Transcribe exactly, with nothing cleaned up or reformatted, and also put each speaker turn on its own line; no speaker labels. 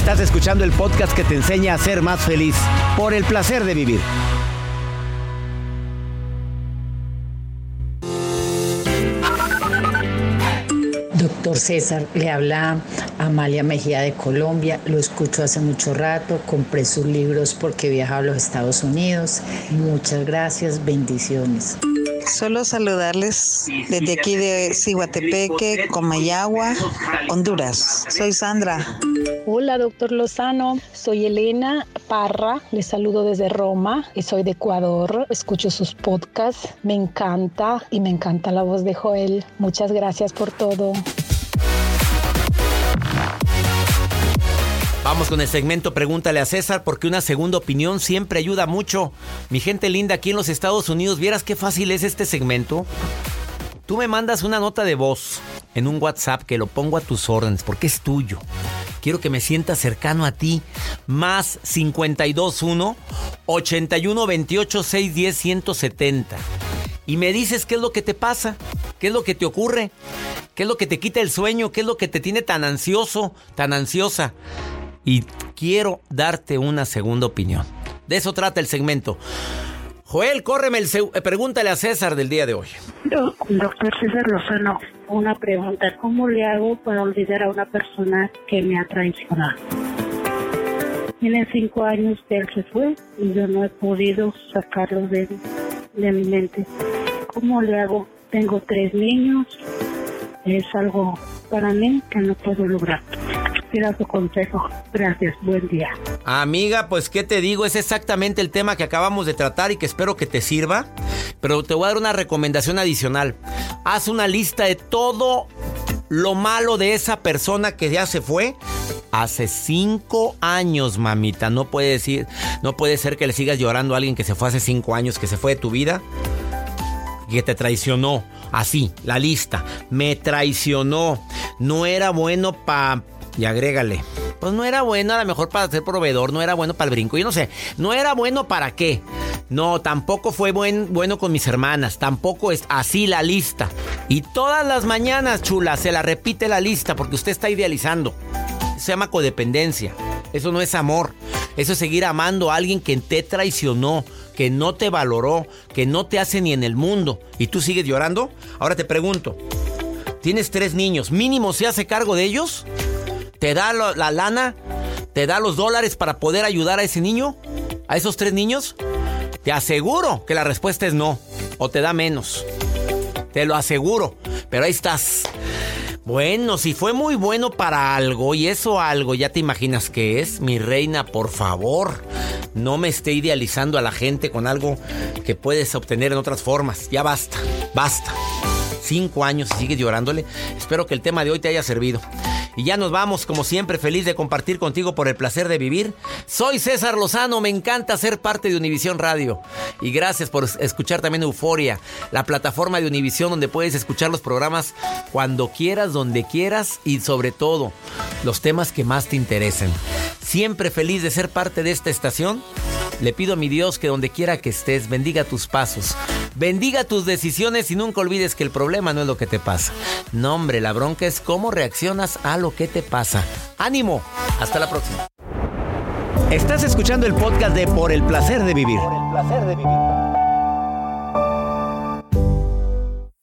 Estás escuchando el podcast que te enseña a ser más feliz. Por el placer de vivir.
Doctor César, le habla Amalia Mejía de Colombia. Lo escucho hace mucho rato. Compré sus libros porque viaja a los Estados Unidos. Muchas gracias. Bendiciones.
Solo saludarles desde aquí de Ciguatepeque, Comayagua, Honduras. Soy Sandra.
Hola, doctor Lozano. Soy Elena Parra. Les saludo desde Roma y soy de Ecuador. Escucho sus podcasts. Me encanta y me encanta la voz de Joel. Muchas gracias por todo.
Vamos con el segmento Pregúntale a César, porque una segunda opinión siempre ayuda mucho. Mi gente linda aquí en los Estados Unidos, ¿vieras qué fácil es este segmento? Tú me mandas una nota de voz en un WhatsApp que lo pongo a tus órdenes, porque es tuyo. Quiero que me sientas cercano a ti. Más cincuenta y dos uno, ochenta y uno, veintiocho, seiscientos diez, ciento setenta. Y me dices qué es lo que te pasa, qué es lo que te ocurre, qué es lo que te quita el sueño, qué es lo que te tiene tan ansioso, tan ansiosa. Y quiero darte una segunda opinión. De eso trata el segmento. Joel, córreme el seg- pregúntale a César del día de hoy.
Doctor César Lozano, una pregunta. ¿Cómo le hago para olvidar a una persona que me ha traicionado? Tiene cinco años que él se fue y yo no he podido sacarlo de, de mi mente. ¿Cómo le hago? Tengo tres niños. Es algo para mí que no puedo lograr. Era su consejo. Gracias, buen día.
Amiga, pues qué te digo, es exactamente el tema que acabamos de tratar y que espero que te sirva. Pero te voy a dar una recomendación adicional. Haz una lista de todo lo malo de esa persona que ya se fue hace cinco años, mamita. No puede decir, no puede ser que le sigas llorando a alguien que se fue hace cinco años, que se fue de tu vida, que te traicionó. Así, la lista. Me traicionó. No era bueno para... Y agrégale, pues no era bueno a lo mejor para ser proveedor, no era bueno para el brinco, yo no sé, no era bueno para qué, no, tampoco fue buen, bueno con mis hermanas, tampoco es así la lista. Y todas las mañanas, chula, se la repite la lista porque usted está idealizando. Eso se llama codependencia, eso no es amor, eso es seguir amando a alguien que te traicionó, que no te valoró, que no te hace ni en el mundo, y tú sigues llorando. Ahora te pregunto, tienes tres niños, mínimo se hace cargo de ellos. ¿Te da lo, la lana? ¿Te da los dólares para poder ayudar a ese niño? ¿A esos tres niños? Te aseguro que la respuesta es no. O te da menos. Te lo aseguro. Pero ahí estás. Bueno, si fue muy bueno para algo, y eso algo, ya te imaginas qué es. Mi reina, por favor, no me esté idealizando a la gente con algo que puedes obtener en otras formas. Ya basta, basta. Cinco años y sigues llorándole. Espero que el tema de hoy te haya servido. Y ya nos vamos, como siempre, feliz de compartir contigo por el placer de vivir. Soy César Lozano, me encanta ser parte de Univisión Radio. Y gracias por escuchar también Euforia, la plataforma de Univisión donde puedes escuchar los programas cuando quieras, donde quieras y sobre todo los temas que más te interesen. Siempre feliz de ser parte de esta estación. Le pido a mi Dios que donde quiera que estés, bendiga tus pasos, bendiga tus decisiones y nunca olvides que el problema no es lo que te pasa. No, hombre, la bronca es cómo reaccionas a lo que te pasa. ¡Ánimo! Hasta la próxima.
Estás escuchando el podcast de Por el placer de vivir. Por el placer de vivir.